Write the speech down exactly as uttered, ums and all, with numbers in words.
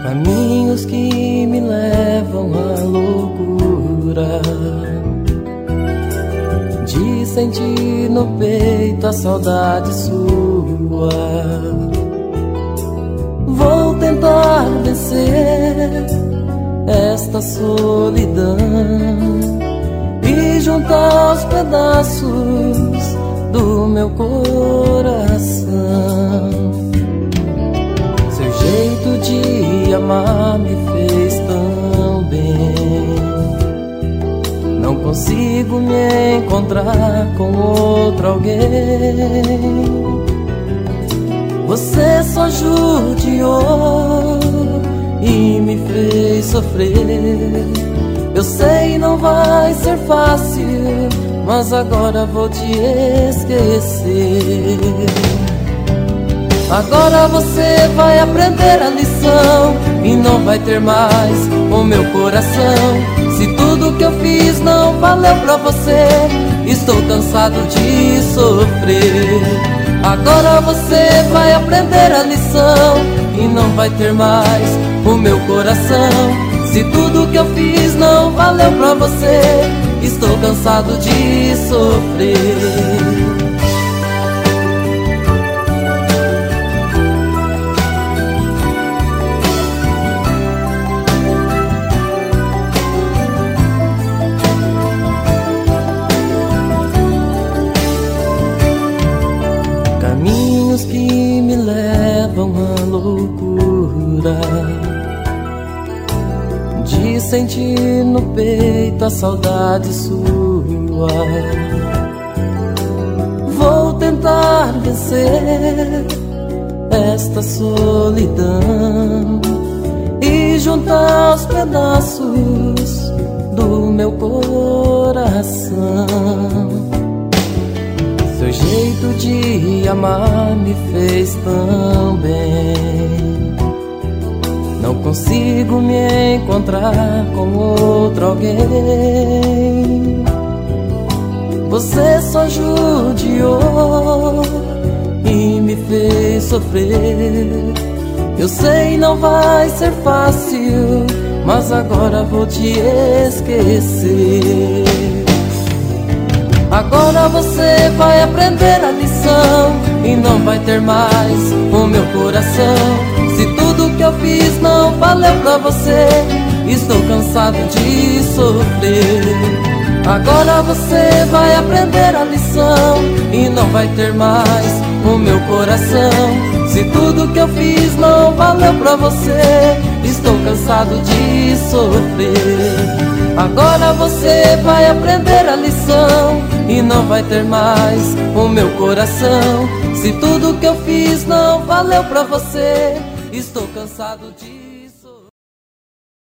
Caminhos que me levam à loucura de sentir no peito a saudade sua. Vou tentar vencer esta solidão e juntar os pedaços do meu coração. Seu jeito de amar me fez tão bem. Não consigo me encontrar com outro alguém. Você só judiou e me fez sofrer. Eu sei não vai ser fácil, mas agora vou te esquecer. Agora você vai aprender a lição e não vai ter mais o meu coração. Se tudo que eu fiz não valeu pra você, estou cansado de sofrer. Agora você vai aprender a lição e não vai ter mais o meu coração. Se tudo que eu fiz não valeu pra você, estou cansado de sofrer. Caminhos que me levam à loucura de sentir no peito a saudade sua. Vou tentar vencer esta solidão e juntar os pedaços do meu coração. Seu jeito de amar me fez tão bem. Não consigo me encontrar com outro alguém. Você só judiou e me fez sofrer. Eu sei não vai ser fácil, mas agora vou te esquecer. Agora você vai aprender a lição e não vai ter mais o meu coração. Se tudo que eu fiz não valeu pra você, estou cansado de sofrer. Agora você vai aprender a lição e não vai ter mais o meu coração. Se tudo que eu fiz não valeu pra você, estou cansado de sofrer. Agora você vai aprender a lição e não vai ter mais o meu coração. Se tudo que eu fiz não valeu pra você, estou cansado de